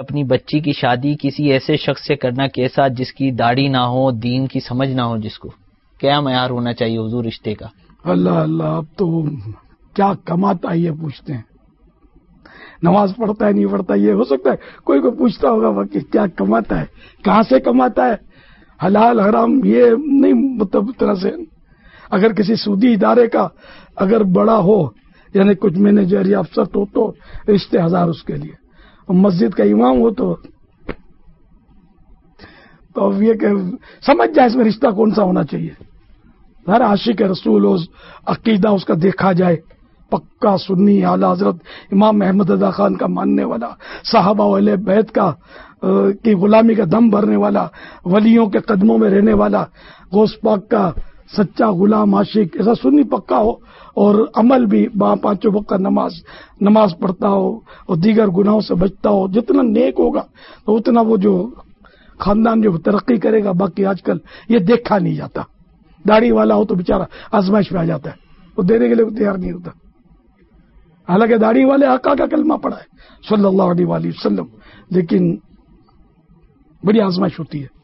اپنی بچی کی شادی کسی ایسے شخص سے کرنا کیسا جس کی داڑھی نہ ہو، دین کی سمجھ نہ ہو، جس کو کیا معیار ہونا چاہیے حضور رشتے کا؟ اللہ اللہ، اب تو کیا کماتا ہے یہ پوچھتے ہیں، نماز پڑھتا ہے نہیں پڑھتا یہ ہو سکتا ہے کوئی کو پوچھتا ہوگا کہ کیا کماتا ہے، کہاں سے کماتا ہے، حلال حرام یہ نہیں، مطلب طرح سے اگر کسی سودی ادارے کا اگر بڑا ہو، یعنی کچھ مینیجر یا افسر تو رشتے ہزار اس کے لیے، اور مسجد کا امام ہو تو اب یہ کہ سمجھ جائے اس میں رشتہ کون سا ہونا چاہیے. ہر عاشق رسول ہو، عقیدہ اس کا دیکھا جائے، پکا سنی، اعلی حضرت امام احمد رضا خان کا ماننے والا، صحابہ و اہل بیت کا کی غلامی کا دم بھرنے والا، ولیوں کے قدموں میں رہنے والا، غوث پاک کا سچا غلام عاشق، ایسا سنی پکا ہو، اور عمل بھی پانچوں وقت کا نماز پڑھتا ہو اور دیگر گناہوں سے بچتا ہو. جتنا نیک ہوگا تو اتنا وہ جو خاندان جو ترقی کرے گا. باقی آج کل یہ دیکھا نہیں جاتا، داڑھی والا ہو تو بیچارہ آزمائش میں آ جاتا ہے، وہ دینے کے لیے تیار نہیں ہوتا، حالانکہ داڑھی والے آقا کا کلمہ پڑھا ہے صلی اللہ علیہ وآلہ وسلم، لیکن بڑی آزمائش ہوتی ہے.